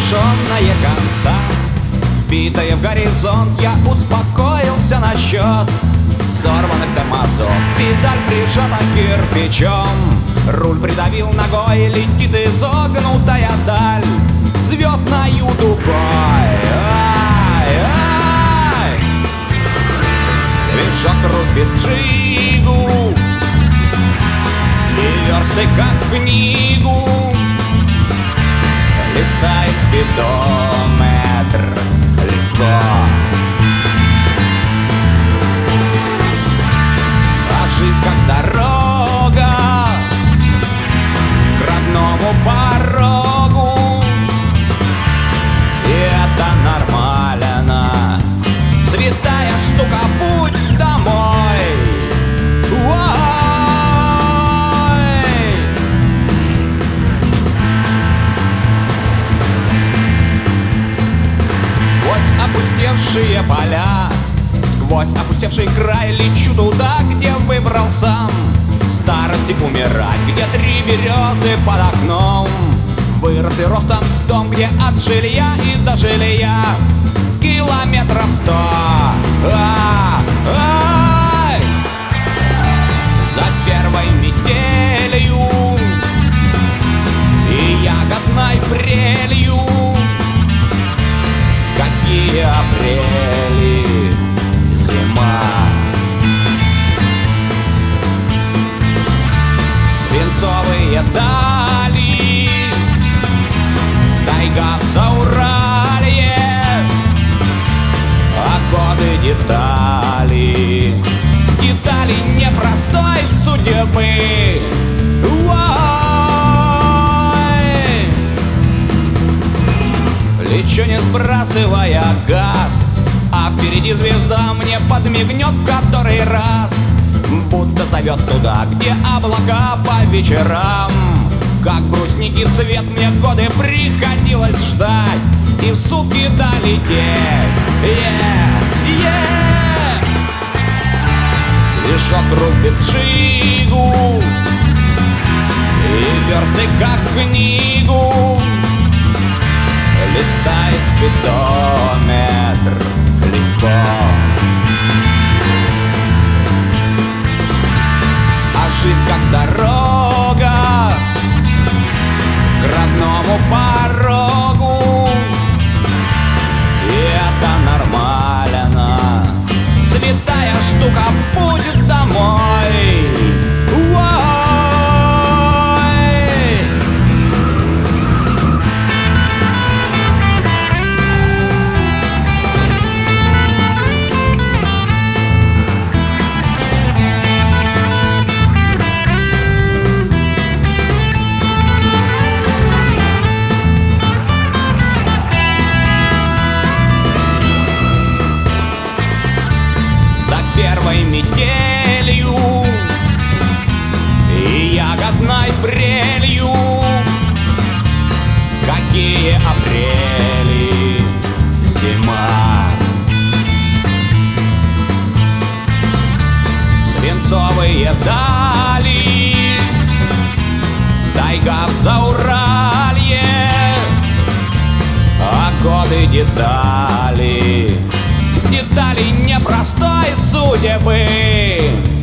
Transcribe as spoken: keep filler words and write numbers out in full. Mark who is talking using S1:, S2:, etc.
S1: лишенное конца, вбитое в горизонт, я успокоился насчет сорванных тормозов. Педаль прижата кирпичом, руль придавил ногой, летит изогнутая даль звездною дугой. Ай-ай! Движок рубит джигу, и версты как книгу листает спидометр легко. А жить как дорога к родному порогу, и это нормально. Святая штука, путь домой. Опустевшие поля, сквозь опустевший край лечу туда, где выбрал сам старости умирать, где три березы под окном, выросты ростом с дом, где от жилья и до жилья километров сто. А-а-ай! За первой метелью и ягодной прелью какие апрели, зима. Свинцовые дали, тайга в Зауралье, а годы детали, детали непростой судьбы. Лечу, не сбрасывая газ, а впереди звезда мне подмигнет в который раз, будто зовет туда, где облака по вечерам. Как брусники цвет мне годы приходилось ждать и в сутки долететь. Yeah, yeah. Движок рубит джигу, и версты как книгу листает спидометр легко. А жить как дорога к родному порогу, и это нормально. Святая штука, путь домой. Первой метелью и ягодной прелью какие апрели, зима. Свинцовые дали, тайга в Зауралье, а годы детали, детали непростой судьбы.